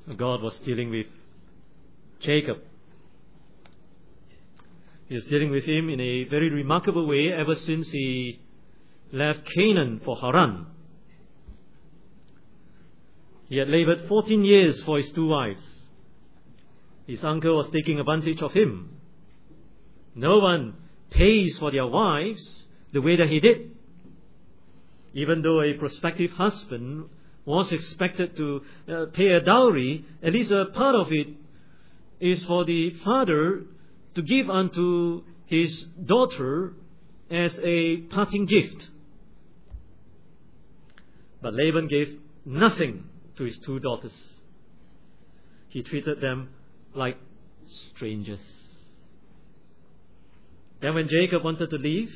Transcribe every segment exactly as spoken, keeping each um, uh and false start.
God was dealing with Jacob. He is dealing with him in a very remarkable way ever since he left Canaan for Haran. He had labored fourteen years for his two wives. His uncle was taking advantage of him. No one pays for their wives the way that he did. Even though a prospective husband was expected to uh, pay a dowry, at least a part of it is for the father to give unto his daughter as a parting gift. But Laban gave nothing to his two daughters. He treated them like strangers. Then when Jacob wanted to leave,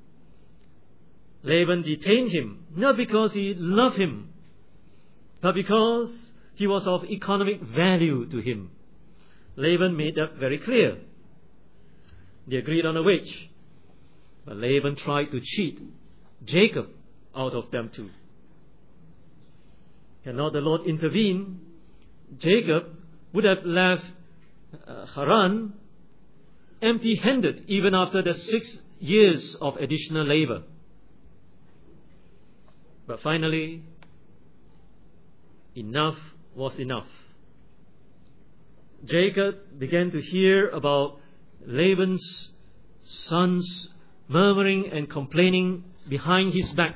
Laban detained him, not because he loved him, but because he was of economic value to him. Laban made that very clear. They agreed on a wage, but Laban tried to cheat Jacob out of them too. Had not the Lord intervened, Jacob would have left uh, Haran empty-handed even after the six years of additional labor. But finally, enough was enough. Jacob began to hear about Laban's sons murmuring and complaining behind his back.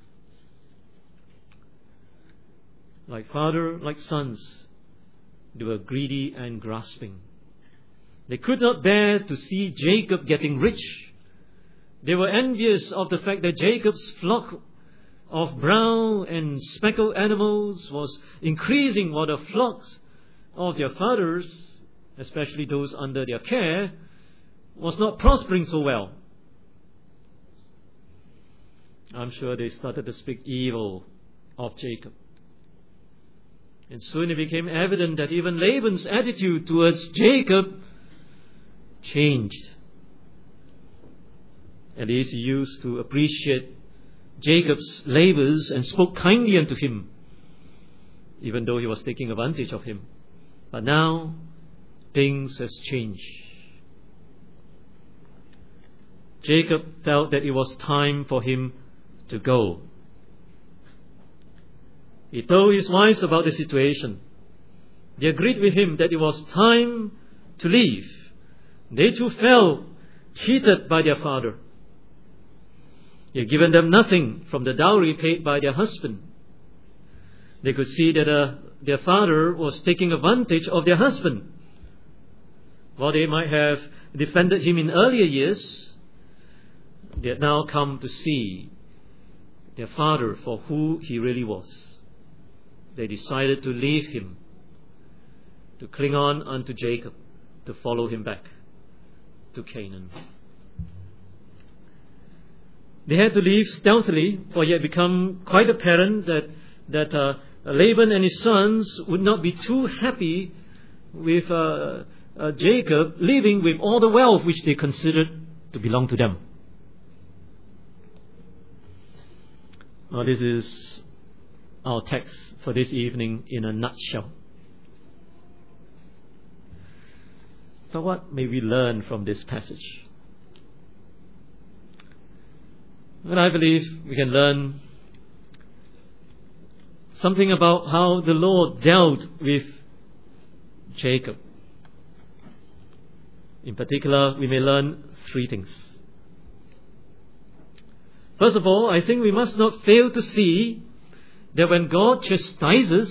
Like father, like sons, they were greedy and grasping. They could not bear to see Jacob getting rich. They were envious of the fact that Jacob's flock of brown and speckled animals was increasing, while the flocks of their fathers, especially those under their care, was not prospering so well. I'm sure they started to speak evil of Jacob. And soon it became evident that even Laban's attitude towards Jacob changed. At least he used to appreciate Jacob's labors and spoke kindly unto him, even though he was taking advantage of him. But now, things has changed. Jacob felt that it was time for him to go. He told his wives about the situation. They agreed with him that it was time to leave. They too felt cheated by their father. He had given them nothing from the dowry paid by their husband. They could see that uh, their father was taking advantage of their husband. While they might have defended him in earlier years, they had now come to see their father for who he really was. They decided to leave him, to cling on unto Jacob, to follow him back to Canaan. They had to leave stealthily, for it had become quite apparent that, that uh, Laban and his sons would not be too happy with uh, uh, Jacob leaving with all the wealth which they considered to belong to them. Now, this is our text for this evening in a nutshell. But what may we learn from this passage? Well, I believe we can learn something about how the Lord dealt with Jacob. In particular, we may learn three things. First of all, I think we must not fail to see that when God chastises,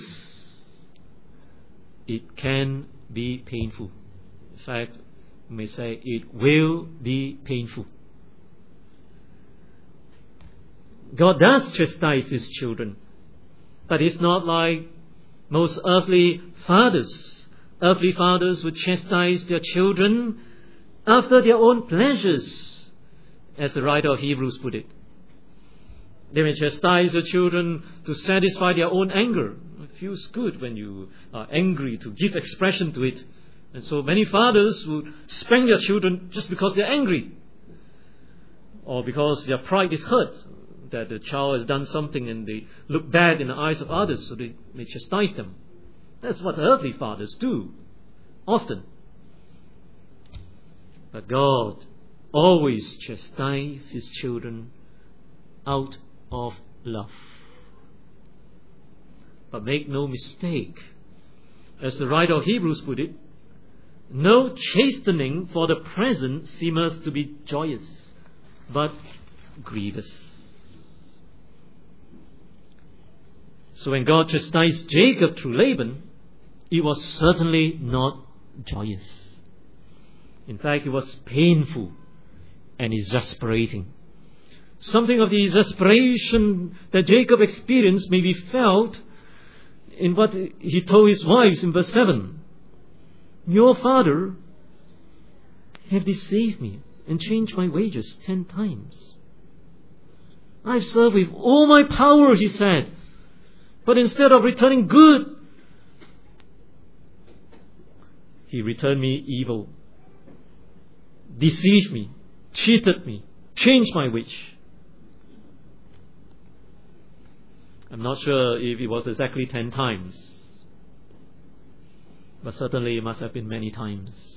it can be painful. In fact, we may say it will be painful. God does chastise His children, but it's not like most earthly fathers. Earthly fathers would chastise their children after their own pleasures, as the writer of Hebrews put it. They may chastise their children to satisfy their own anger. It feels good when you are angry to give expression to it. And so many fathers would spank their children just because they're angry, or because their pride is hurt, that the child has done something and they look bad in the eyes of others, so they may chastise them. That's what earthly fathers do, often. But God always chastises His children out of love. But make no mistake, as the writer of Hebrews put it, no chastening for the present seemeth to be joyous, but grievous. So when God chastised Jacob through Laban, it was certainly not joyous. In fact, it was painful and exasperating. Something of the exasperation that Jacob experienced may be felt in what he told his wives in verse seven. Your father have deceived me and changed my wages ten times. I've served with all my power, he said, but instead of returning good, he returned me evil, deceived me, cheated me, changed my wage. I'm not sure if it was exactly ten times, but certainly it must have been many times.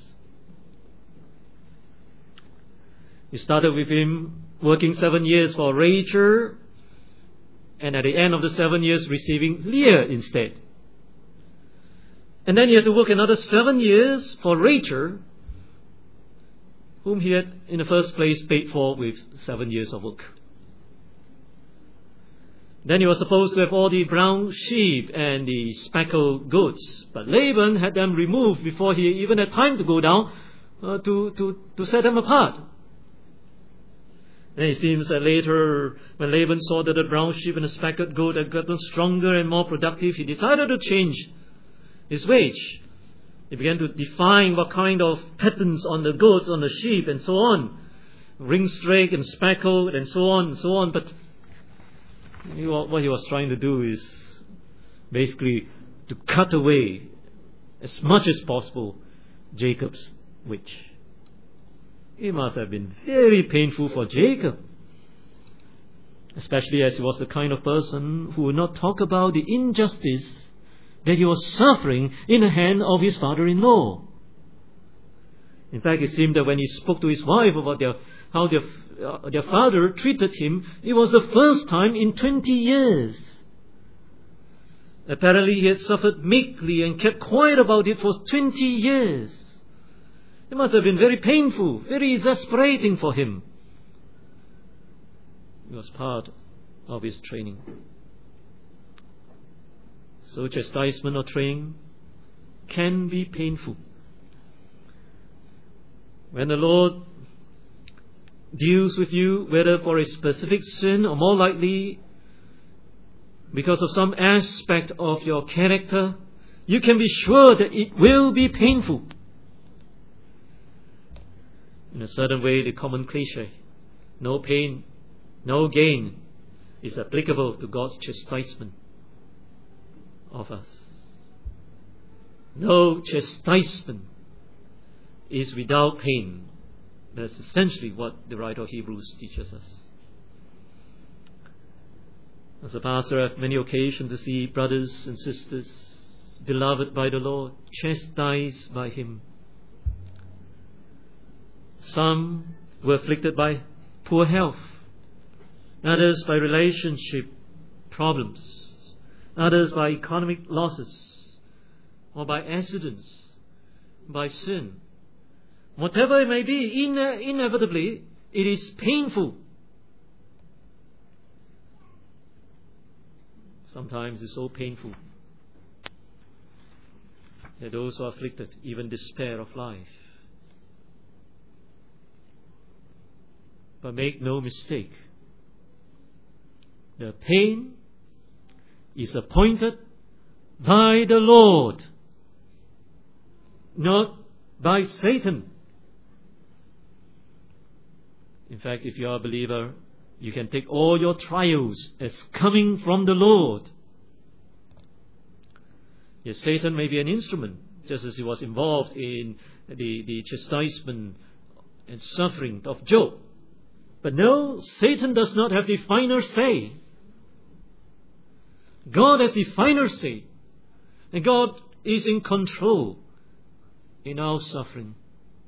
It started with him working seven years for Rachel, and at the end of the seven years receiving Leah instead. And then he had to work another seven years for Rachel, whom he had in the first place paid for with seven years of work. Then he was supposed to have all the brown sheep and the speckled goats, but Laban had them removed before he even had time to go down uh, to, to, to set them apart. Then it seems that later, when Laban saw that the brown sheep and the speckled goat had gotten stronger and more productive, he decided to change his wage. He began to define what kind of patterns on the goats, on the sheep, and so on. Ring streak and speckled and so on and so on. But what he was trying to do is basically to cut away as much as possible Jacob's wage. It must have been very painful for Jacob, especially as he was the kind of person who would not talk about the injustice that he was suffering in the hand of his father-in-law. In fact, it seemed that when he spoke to his wife about their, how their, uh, their father treated him, it was the first time in twenty years. Apparently he had suffered meekly and kept quiet about it for twenty years. It must have been very painful, very exasperating for him. It was part of his training. So chastisement or training can be painful. When the Lord deals with you, whether for a specific sin or more likely because of some aspect of your character, you can be sure that it will be painful. In a certain way, the common cliche, no pain, no gain, is applicable to God's chastisement of us. No chastisement is without pain. That's essentially what the writer of Hebrews teaches us. As a pastor, I have many occasions to see brothers and sisters, beloved by the Lord, chastised by Him. Some were afflicted by poor health, others by relationship problems, others by economic losses, or by accidents, by sin. Whatever it may be, ine- inevitably, it is painful. Sometimes it's so painful that those who are afflicted even despair of life. But make no mistake, the pain is appointed by the Lord, not by Satan. In fact, if you are a believer, you can take all your trials as coming from the Lord. Yes, Satan may be an instrument, just as he was involved in the, the chastisement and suffering of Job. But no, Satan does not have the final say. God has the final say. And God is in control in our suffering.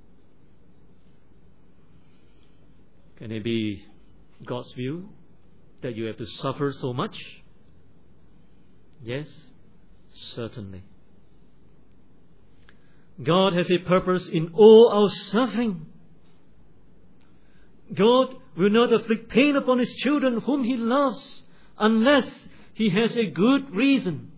Can it be God's view that you have to suffer so much? Yes, certainly. God has a purpose in all our suffering. God will not afflict pain upon His children whom He loves unless He has a good reason.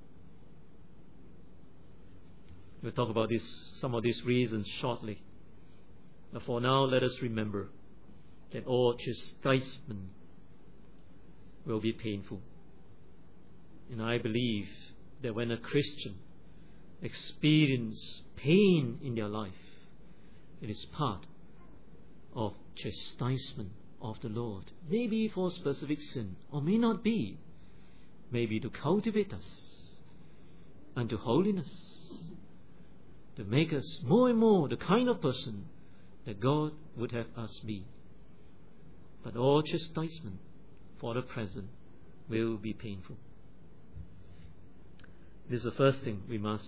We'll talk about this, some of these reasons shortly. But for now, let us remember that all chastisement will be painful. And I believe that when a Christian experiences pain in their life, it is part of chastisement of the Lord. Maybe for specific sin, or may not be. Maybe to cultivate us unto holiness, to make us more and more the kind of person that God would have us be. But all chastisement for the present will be painful. This is the first thing we must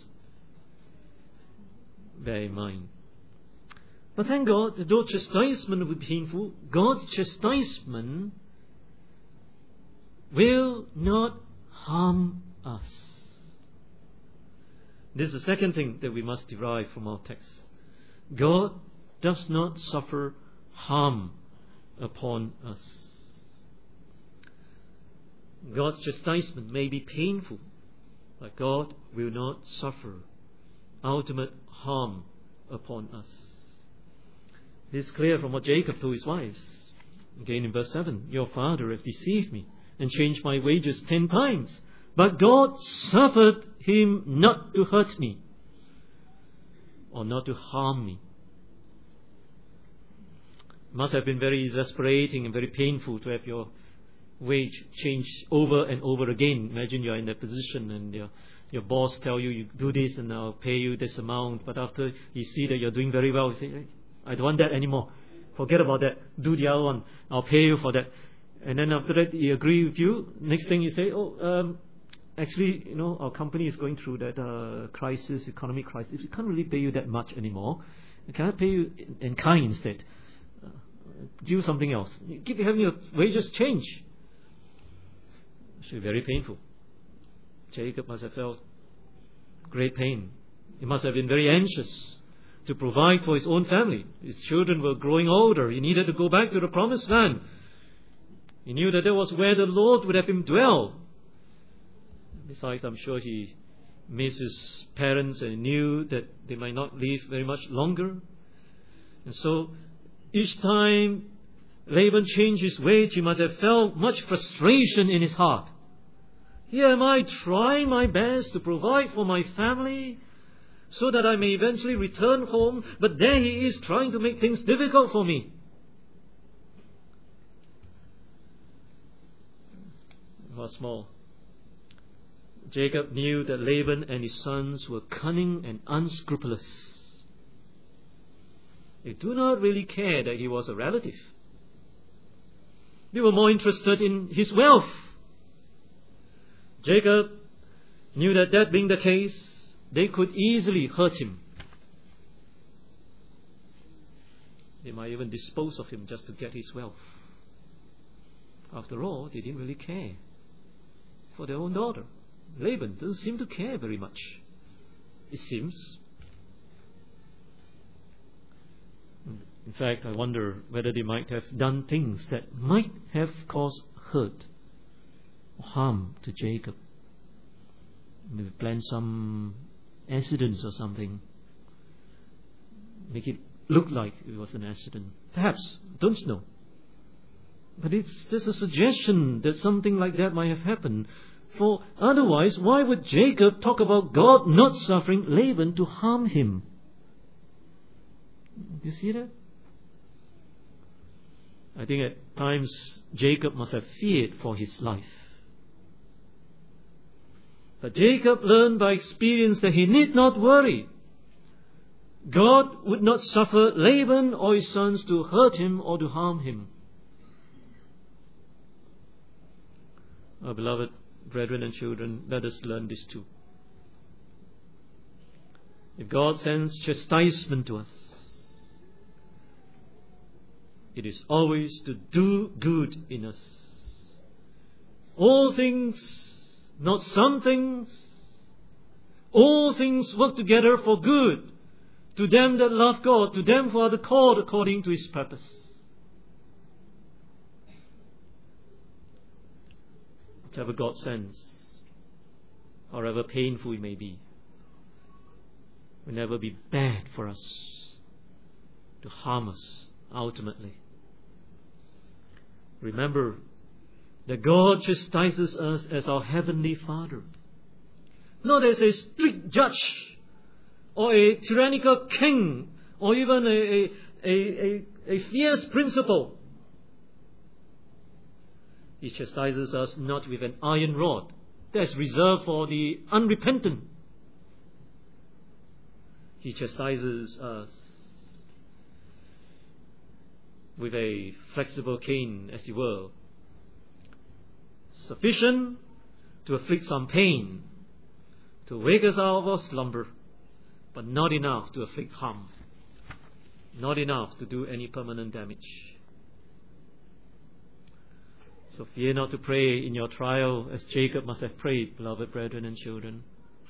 bear in mind. But thank God that though chastisement will be painful, God's chastisement will not harm us. This is the second thing that we must derive from our text. God does not suffer harm upon us. God's chastisement may be painful, but God will not suffer ultimate harm upon us. This is clear from what Jacob told his wives. Again in verse seven, your father hath deceived me and changed my wages ten times, but God suffered him not to hurt me or not to harm me. It must have been very exasperating and very painful to have your wage changed over and over again. Imagine you are in that position and your, your boss tell you, you do this and I'll pay you this amount, but after you see that you're doing very well, you say, hey, I don't want that anymore. Forget about that. Do the other one. I'll pay you for that. And then after that, he agree with you. Next thing you say, oh, um, actually, you know, our company is going through that uh, crisis, economic crisis. We can't really pay you that much anymore. Can I pay you in, in kind instead? Uh, do something else. You keep having your wages change. It should be very painful. Jacob must have felt great pain. He must have been very anxious to provide for his own family. His children were growing older. He needed to go back to the promised land. He knew that that was where the Lord would have him dwell. Besides, I'm sure he missed his parents and knew that they might not live very much longer. And so, each time Laban changed his wage, he must have felt much frustration in his heart. Here am I trying my best to provide for my family so that I may eventually return home, but there he is trying to make things difficult for me. What's more, Jacob knew that Laban and his sons were cunning and unscrupulous. They do not really care that he was a relative. They were more interested in his wealth. Jacob knew that that being the case, they could easily hurt him. They might even dispose of him just to get his wealth. After all, they didn't really care for their own daughter. Laban doesn't seem to care very much, it seems. In fact, I wonder whether they might have done things that might have caused hurt or harm to Jacob. Maybe plan some accidents or something. Make it look like it was an accident. Perhaps. Don't know. But it's just a suggestion that something like that might have happened. For otherwise, why would Jacob talk about God not suffering Laban to harm him? You see that? I think at times Jacob must have feared for his life. But Jacob learned by experience that he need not worry. God would not suffer Laban or his sons to hurt him or to harm him. Our beloved brethren and children, let us learn this too. If God sends chastisement to us, it is always to do good in us. All things, not some things, all things work together for good to them that love God, to them who are the called according to His purpose. Whatever God sends, however painful it may be, will never be bad for us, to harm us ultimately. Remember that God chastises us as our Heavenly Father, not as a strict judge or a tyrannical king or even a, a, a, a, a fierce principal. He chastises us not with an iron rod that's reserved for the unrepentant. He chastises us with a flexible cane, as it were, sufficient to afflict some pain, to wake us out of our slumber, but not enough to afflict harm, not enough to do any permanent damage. So fear not to pray in your trial as Jacob must have prayed, beloved brethren and children.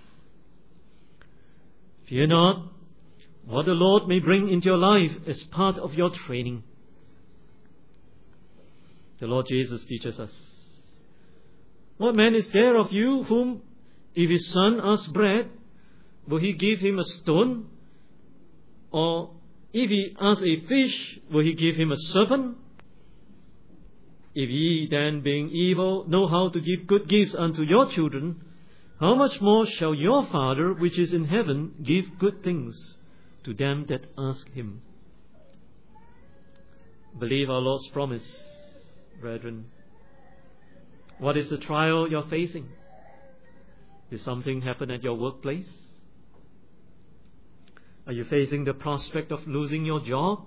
Fear not what the Lord may bring into your life as part of your training. The Lord Jesus teaches us, what man is there of you whom, if his son asks bread, will he give him a stone? Or if he asks a fish, will he give him a serpent? If ye then, being evil, know how to give good gifts unto your children, how much more shall your Father which is in heaven give good things to them that ask Him? Believe our Lord's promise, brethren. What is the trial you're facing? Did something happen at your workplace? Are you facing the prospect of losing your job?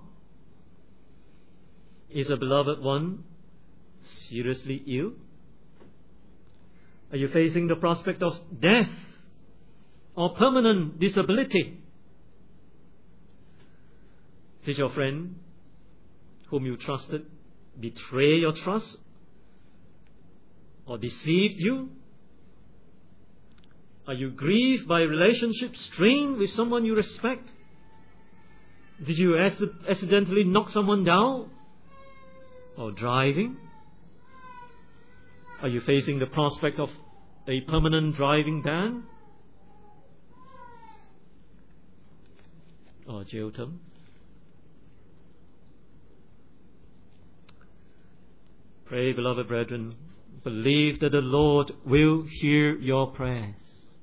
Is a beloved one seriously ill? Are you facing the prospect of death or permanent disability? Did your friend whom you trusted betray your trust or deceived you? Are you grieved by a relationship strained with someone you respect? Did you accidentally knock someone down? Or driving? Are you facing the prospect of a permanent driving ban? Or jail term? Pray, beloved brethren, believe that the Lord will hear your prayers.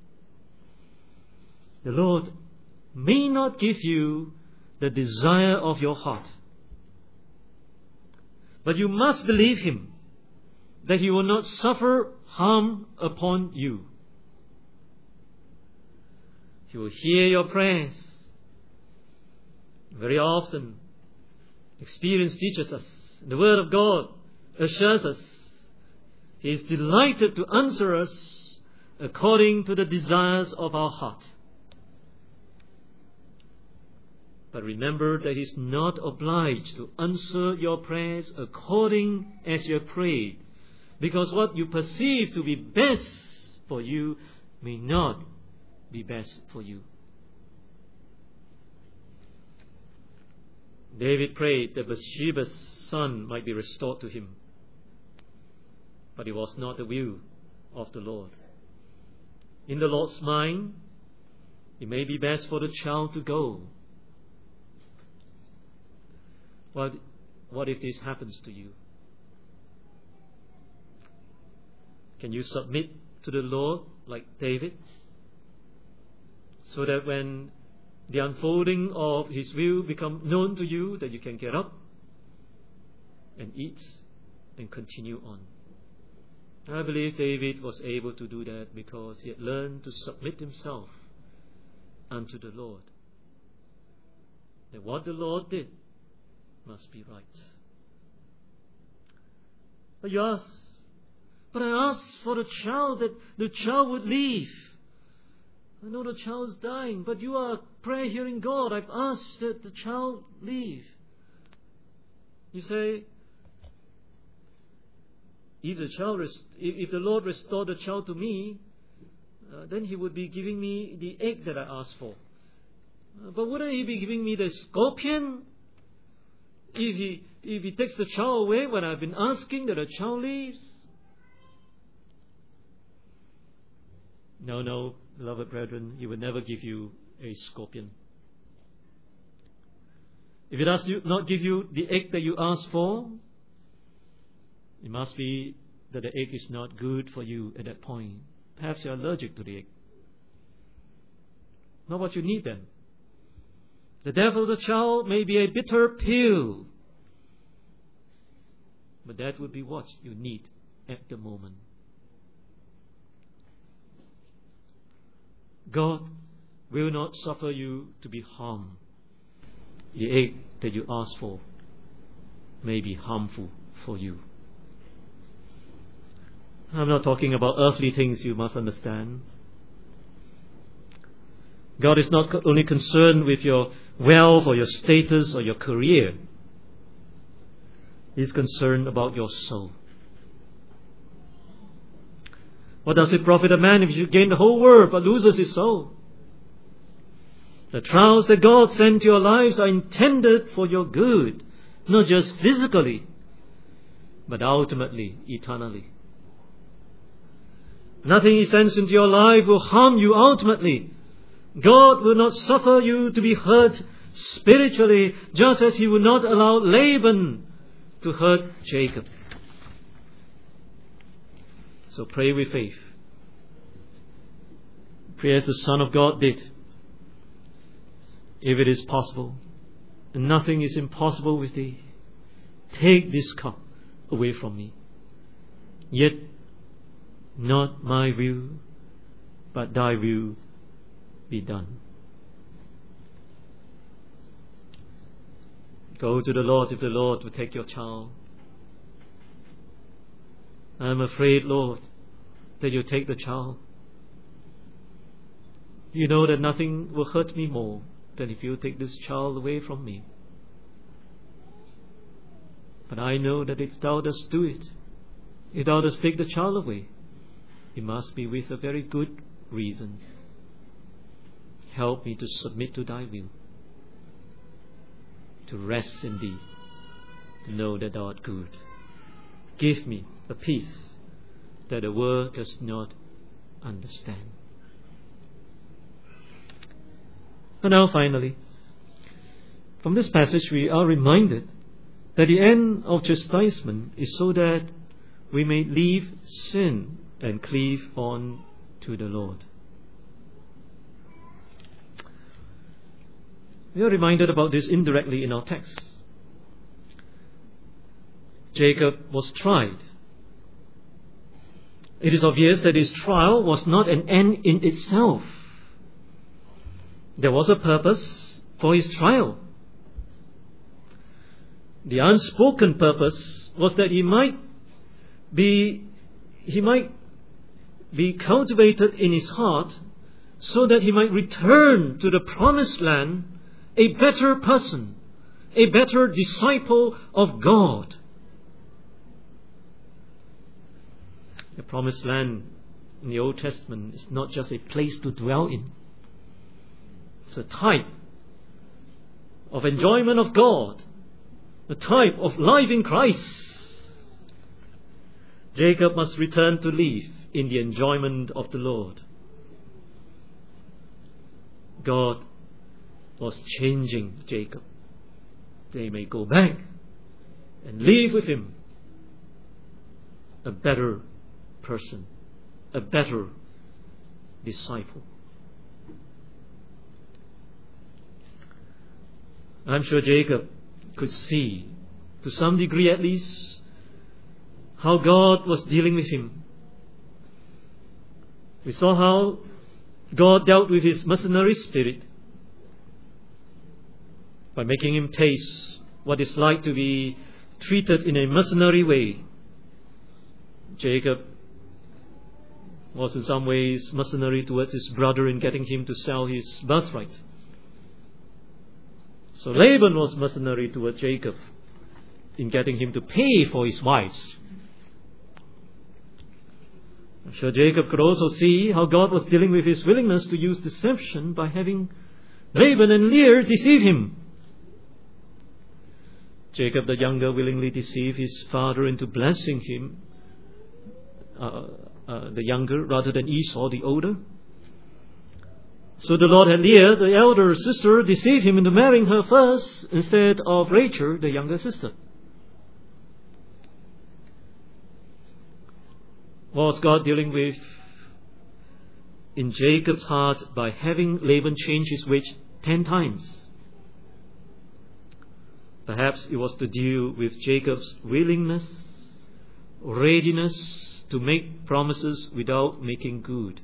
The Lord may not give you the desire of your heart, but you must believe Him that He will not suffer harm upon you. He will hear your prayers. Very often, experience teaches us, the Word of God assures us, He is delighted to answer us according to the desires of our heart. But remember that He is not obliged to answer your prayers according as you have prayed, because what you perceive to be best for you may not be best for you. David prayed that Bathsheba's son might be restored to him, but it was not the will of the Lord. In the Lord's mind, it may be best for the child to go. What, what if this happens to you? Can you submit to the Lord like David, so that when the unfolding of His will become known to you, that you can get up and eat and continue on? I believe David was able to do that because he had learned to submit himself unto the Lord. That what the Lord did must be right. But you ask, but I asked for the child that the child would leave. I know the child is dying, but you are a prayer-hearing God. I've asked that the child leave. You say, if the child, rest- if the Lord restored the child to me, uh, then He would be giving me the egg that I asked for. Uh, but wouldn't He be giving me the scorpion? If He if He takes the child away when I've been asking that the child leaves? No, no, beloved brethren, He will never give you a scorpion. If He does not give you the egg that you asked for, it must be that the egg is not good for you at that point. Perhaps you're allergic to the egg. Not what you need then. The death of the child may be a bitter pill, but that would be what you need at the moment. God will not suffer you to be harmed. The egg that you ask for may be harmful for you. I'm not talking about earthly things, you must understand. God is not only concerned with your wealth or your status or your career. He's concerned about your soul. What does it profit a man if he gain the whole world but loses his soul? The trials that God sent to your lives are intended for your good, not just physically, but ultimately, eternally. Nothing He sends into your life will harm you ultimately. God will not suffer you to be hurt spiritually, just as He would not allow Laban to hurt Jacob. So pray with faith. Pray as the Son of God did. If it is possible, and nothing is impossible with Thee, take this cup away from me. Yet not my will, but Thy will be done. Go to the Lord if the Lord will take your child. I'm afraid, Lord, that you take the child. You know that nothing will hurt me more than if you take this child away from me. But I know that if Thou dost do it, if Thou dost take the child away, it must be with a very good reason. Help me to submit to Thy will, to rest in Thee, to know that Thou art good. Give me a peace that the world does not understand. And now finally, from this passage we are reminded that the end of chastisement is so that we may leave sin and cleave on to the Lord. We are reminded about this indirectly in our text. Jacob was tried. It is obvious that his trial was not an end in itself. There was a purpose for his trial. The unspoken purpose was that he might be he might be cultivated in his heart so that he might return to the promised land a better person, a better disciple of God. The promised land in the Old Testament is not just a place to dwell in. It's a type of enjoyment of God, a type of life in Christ. Jacob must return to live in the enjoyment of the Lord. God was changing Jacob. They may go back and live with Him, a better person, a better disciple. I'm sure Jacob could see, to some degree at least, how God was dealing with him. We saw how God dealt with his mercenary spirit by making him taste what it's like to be treated in a mercenary way. Jacob was in some ways mercenary towards his brother in getting him to sell his birthright. So Laban was mercenary toward Jacob in getting him to pay for his wives. I'm sure Jacob could also see how God was dealing with his willingness to use deception by having Laban and Leah deceive him. Jacob the younger willingly deceived his father into blessing him, uh, uh, the younger, rather than Esau, the older. So the Lord had Leah, the elder sister, deceive him into marrying her first instead of Rachel, the younger sister. Was God dealing with in Jacob's heart by having Laban change his ways ten times? Perhaps it was to deal with Jacob's willingness, readiness to make promises without making good.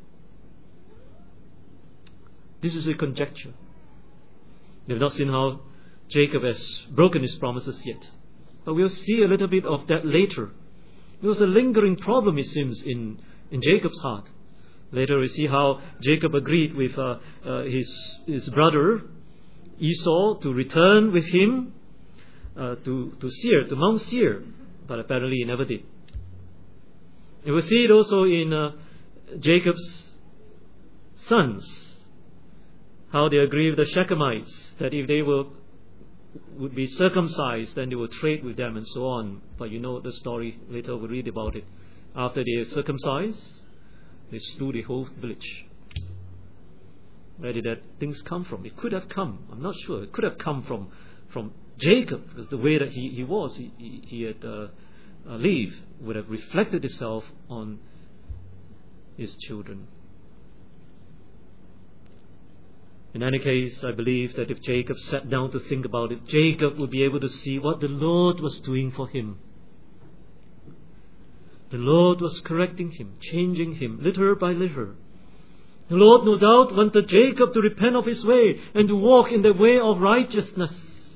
This is a conjecture. We have not seen how Jacob has broken his promises yet. But we'll see a little bit of that later. There was a lingering problem, it seems, in, in Jacob's heart. Later we see how Jacob agreed with uh, uh, his, his brother Esau to return with him uh, to, to Seir, to Mount Seir. But apparently he never did. And we'll see it also in uh, Jacob's sons, how they agree with the Shechemites that if they will would be circumcised, then they will trade with them and so on. But you know the story, later we'll read about it. After they are circumcised, they slew the whole village. Where did that things come from? It could have come, I'm not sure, it could have come from from Jacob, because the way that he, he was, he, he, he had uh, uh, lived, would have reflected itself on his children. In any case, I believe that if Jacob sat down to think about it, Jacob would be able to see what the Lord was doing for him. The Lord was correcting him, changing him, little by little. The Lord, no doubt, wanted Jacob to repent of his way and to walk in the way of righteousness.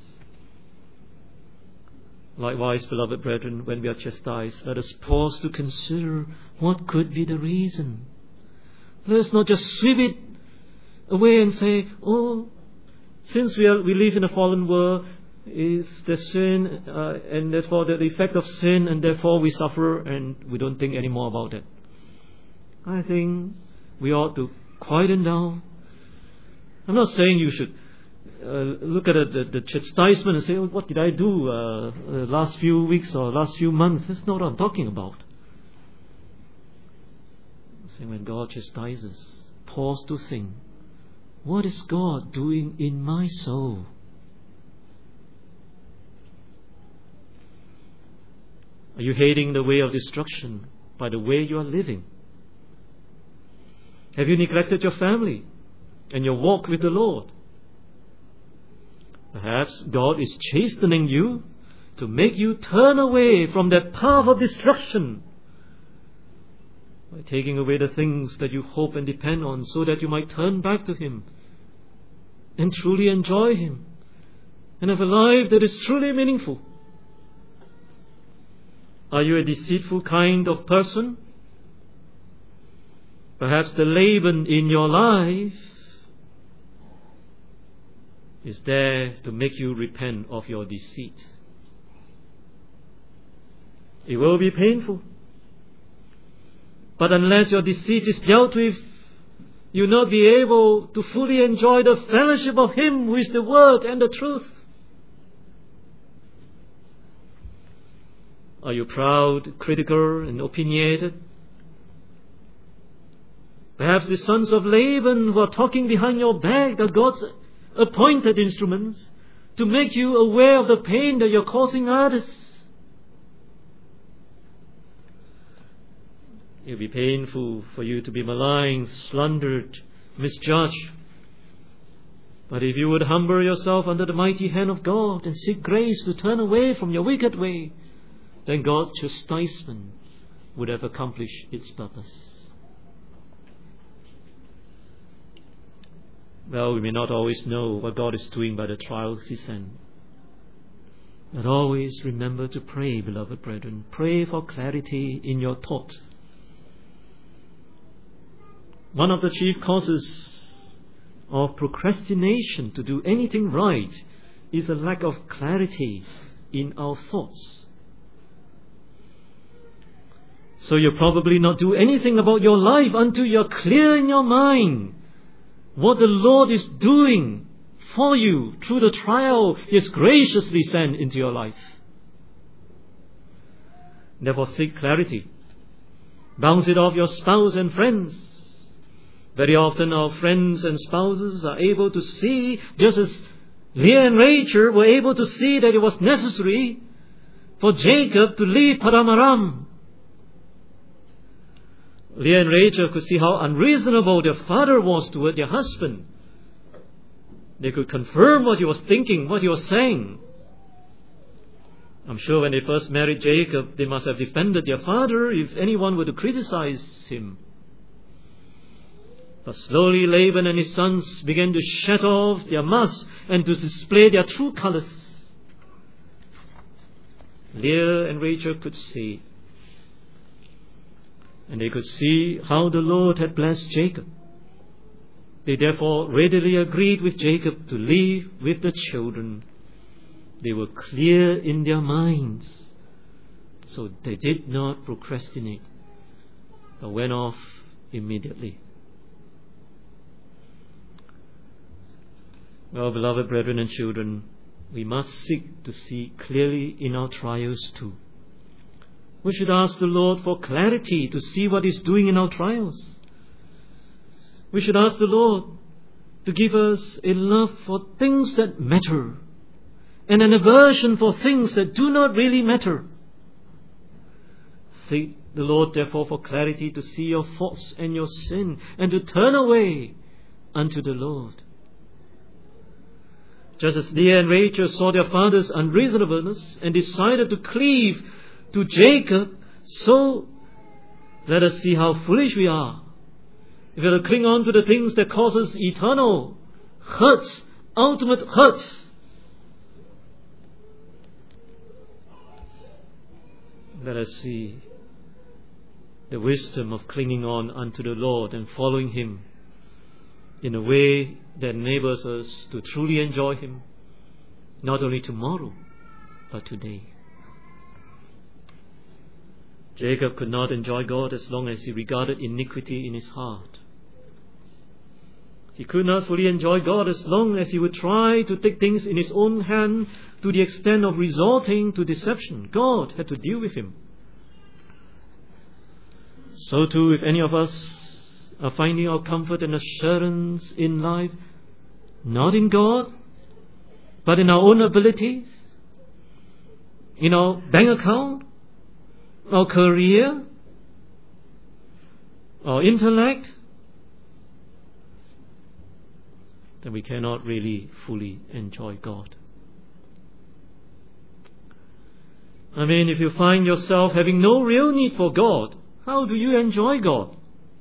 Likewise, beloved brethren, when we are chastised, let us pause to consider what could be the reason. Let us not just sweep it away and say, oh, since we are we live in a fallen world, is the sin, uh, and therefore the effect of sin, and therefore we suffer, and we don't think any more about it. I think we ought to quieten down. I'm not saying you should uh, look at the, the, the chastisement and say, oh, what did I do uh, uh, last few weeks or last few months? That's not what I'm talking about. I'm saying when God chastises, pause to think, what is God doing in my soul? Are you hating the way of destruction by the way you are living? Have you neglected your family and your walk with the Lord? Perhaps God is chastening you to make you turn away from that path of destruction by taking away the things that you hope and depend on, so that you might turn back to Him and truly enjoy Him and have a life that is truly meaningful. Are you a deceitful kind of person? Perhaps the Laban in your life is there to make you repent of your deceit. It will be painful. But unless your deceit is dealt with, you will not be able to fully enjoy the fellowship of Him who is the Word and the truth. Are you proud, critical, and opinionated? Perhaps the sons of Laban who are talking behind your back are God's appointed instruments to make you aware of the pain that you're causing others. It will be painful for you to be maligned, slandered, misjudged. But if you would humble yourself under the mighty hand of God and seek grace to turn away from your wicked way, then God's chastisement would have accomplished its purpose. Well, we may not always know what God is doing by the trials He sends. But always remember to pray, beloved brethren. Pray for clarity in your thought. One of the chief causes of procrastination to do anything right is a lack of clarity in our thoughts. So you probably not do anything about your life until you're clear in your mind what the Lord is doing for you through the trial He has graciously sent into your life. Therefore seek clarity. Bounce it off your spouse and friends. Very often our friends and spouses are able to see, just as Leah and Rachel were able to see, that it was necessary for Jacob to leave Paddan Aram. Leah and Rachel could see how unreasonable their father was toward their husband. They could confirm what he was thinking, what he was saying. I'm sure when they first married Jacob, they must have defended their father if anyone were to criticize him. But slowly Laban and his sons began to shed off their masks and to display their true colors. Leah and Rachel could see. And they could see how the Lord had blessed Jacob. They therefore readily agreed with Jacob to leave with the children. They were clear in their minds. So they did not procrastinate, but went off immediately. Well, beloved brethren and children, we must seek to see clearly in our trials too. We should ask the Lord for clarity to see what He's doing in our trials. We should ask the Lord to give us a love for things that matter and an aversion for things that do not really matter. Seek the Lord therefore for clarity to see your faults and your sin and to turn away unto the Lord. Just as Leah and Rachel saw their father's unreasonableness and decided to cleave to Jacob, so let us see how foolish we are if we are to cling on to the things that cause us eternal hurts, ultimate hurts. Let us see the wisdom of clinging on unto the Lord and following Him in a way that enables us to truly enjoy Him, not only tomorrow, but today. Jacob could not enjoy God as long as he regarded iniquity in his heart. He could not fully enjoy God as long as he would try to take things in his own hand to the extent of resorting to deception. God had to deal with him. So too, if any of us are finding our comfort and assurance in life, not in God, but in our own abilities, in our bank account, our career, our intellect, then we cannot really fully enjoy God. I mean, if you find yourself having no real need for God, how do you enjoy God?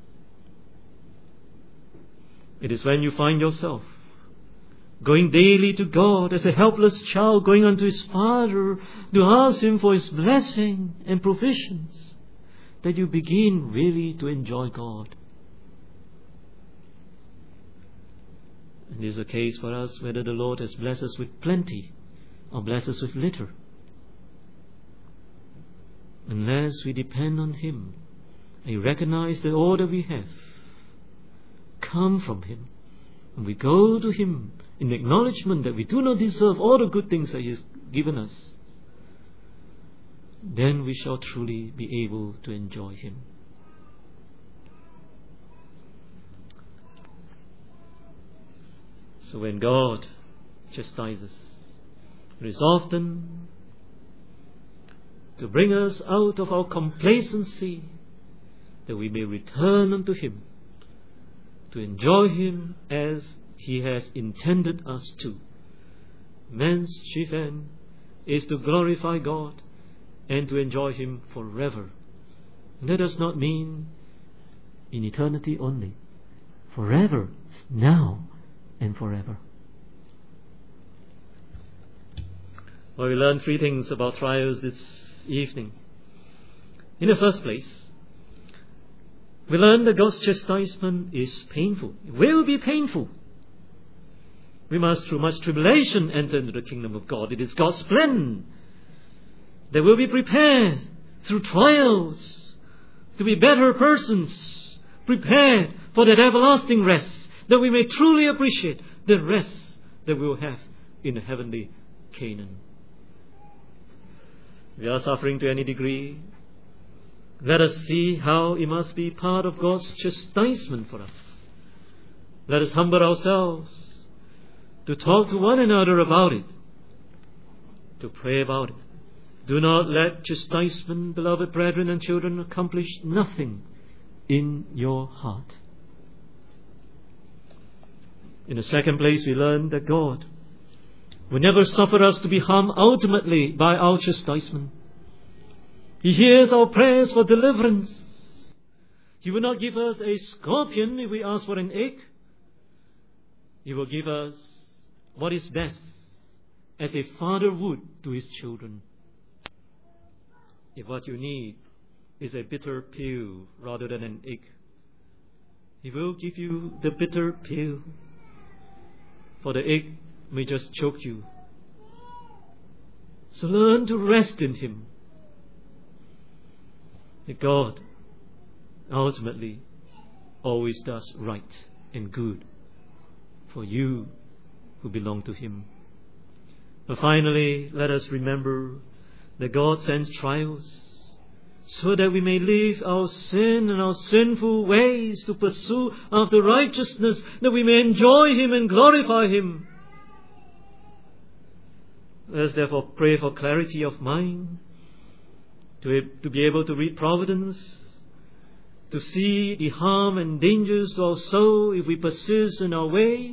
It is when you find yourself going daily to God as a helpless child going unto his father to ask him for his blessing and provisions, that you begin really to enjoy God. And it is a case for us whether the Lord has blessed us with plenty or blessed us with little. Unless we depend on Him and recognize that all that we have come from Him, and we go to Him in acknowledgement that we do not deserve all the good things that He has given us, then we shall truly be able to enjoy Him. So when God chastises, it is often to bring us out of our complacency, that we may return unto Him, to enjoy Him as He has intended us to. Man's chief end is to glorify God and to enjoy Him forever. And that does not mean in eternity only. Forever, now and forever. Well, we learned three things about trials this evening. In the first place, We learn that God's chastisement is painful. It will be painful. We must, through much tribulation, enter into the kingdom of God. It is God's plan that we'll be prepared through trials to be better persons, prepared for that everlasting rest, that we may truly appreciate the rest that we will have in the heavenly Canaan. If we are suffering to any degree, let us see how it must be part of God's chastisement for us. Let us humble ourselves to talk to one another about it, to pray about it. Do not let chastisement, beloved brethren and children, accomplish nothing in your heart. In the second place, we learn that God will never suffer us to be harmed ultimately by our chastisement. He hears our prayers for deliverance. He will not give us a scorpion if we ask for an egg. He will give us what is best, as a father would to his children. If what you need is a bitter pill rather than an egg, He will give you the bitter pill, for the egg may just choke you. So learn to rest in Him. That God ultimately always does right and good for you who belong to Him. But finally, let us remember that God sends trials so that we may leave our sin and our sinful ways to pursue after righteousness, that we may enjoy Him and glorify Him. Let us therefore pray for clarity of mind, to, to be able to read Providence, to see the harm and dangers to our soul if we persist in our ways.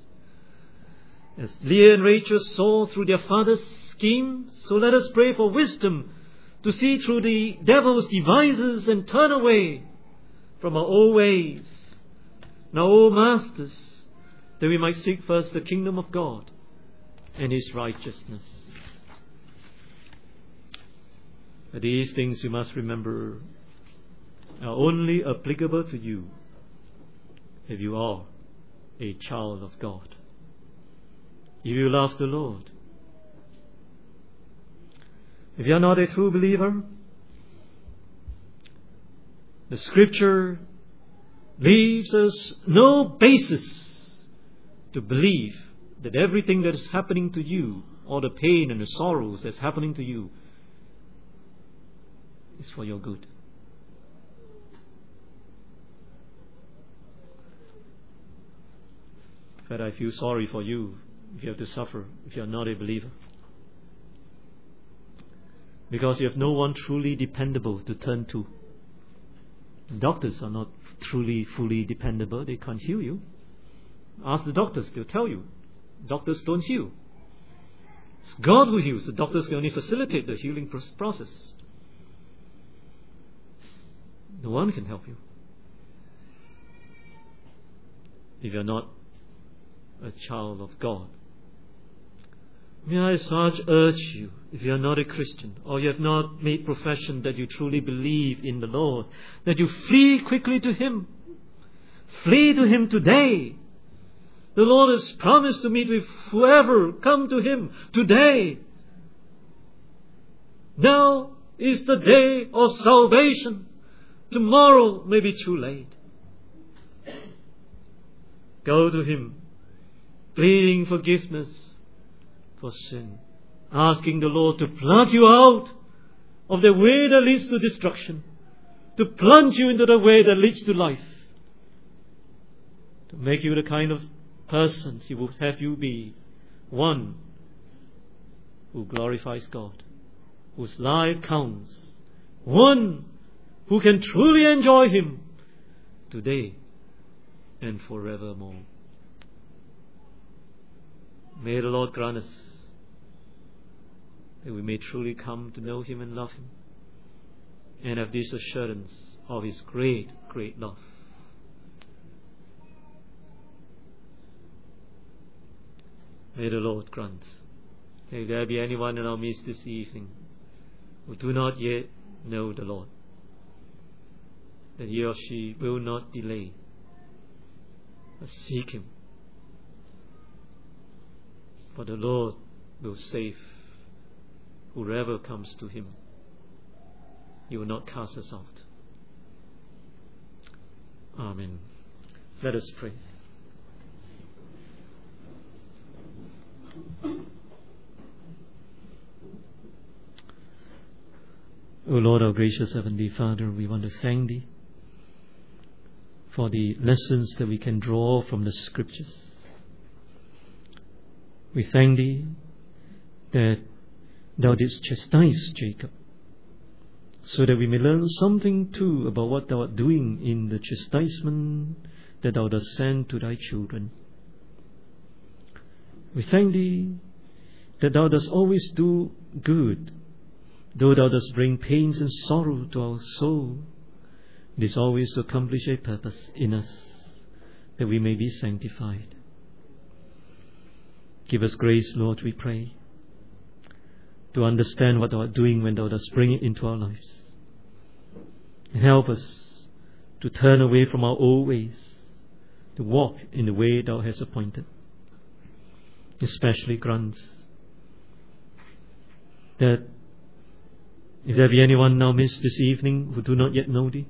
As Leah and Rachel saw through their father's scheme, so let us pray for wisdom to see through the devil's devices and turn away from our old ways and our old masters, that we might seek first the kingdom of God and His righteousness. But these things you must remember are only applicable to you if you are a child of God. If you love the Lord. If you are not a true believer, the Scripture leaves us no basis to believe that everything that is happening to you, all the pain and the sorrows that's happening to you, is for your good. In fact, I feel sorry for you if you have to suffer, if you are not a believer. Because you have no one truly dependable to turn to. Doctors are not truly, fully dependable. They can't heal you. Ask the doctors, they'll tell you. Doctors don't heal. It's God who heals. The doctors can only facilitate the healing process. No one can help you if you're not a child of God. May I such urge you, if you are not a Christian, or you have not made profession that you truly believe in the Lord, that you flee quickly to Him. Flee to Him today. The Lord has promised to meet with whoever come to Him today. Now is the day of salvation. Tomorrow may be too late. Go to Him, pleading forgiveness for sin, asking the Lord to pluck you out of the way that leads to destruction, to plunge you into the way that leads to life, to make you the kind of person He would have you be, one who glorifies God, whose life counts, one who can truly enjoy Him today and forevermore. May the Lord grant us that we may truly come to know Him and love Him, and have this assurance of His great, great love. May the Lord grant that if there be anyone in our midst this evening who do not yet know the Lord, that he or she will not delay, but seek him. For the Lord will save whoever comes to him. He will not cast us out. Amen. Let us pray. O Lord, our gracious Heavenly Father, we want to thank Thee for the lessons that we can draw from the Scriptures. We thank Thee that Thou didst chastise Jacob, so that we may learn something too about what Thou art doing in the chastisement that Thou dost send to Thy children. We thank Thee that Thou dost always do good, though Thou dost bring pains and sorrow to our soul. It is always to accomplish a purpose in us, that we may be sanctified. Give us grace, Lord, we pray, to understand what Thou art doing when Thou dost bring it into our lives. And help us to turn away from our old ways, to walk in the way Thou hast appointed. Especially grant that if there be anyone now missed this evening who do not yet know Thee,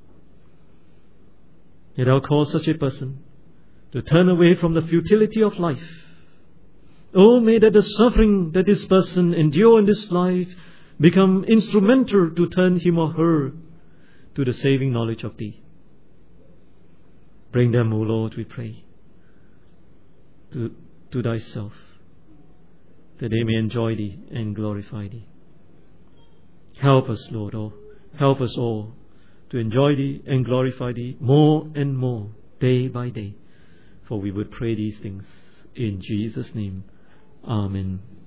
that Thou cause such a person to turn away from the futility of life. Oh, may that the suffering that this person endure in this life become instrumental to turn him or her to the saving knowledge of Thee. Bring them, O Lord, we pray, to, to Thyself, that they may enjoy Thee and glorify Thee. Help us, Lord, oh, help us all to enjoy Thee and glorify Thee more and more, day by day. For we would pray these things in Jesus' name. Amen.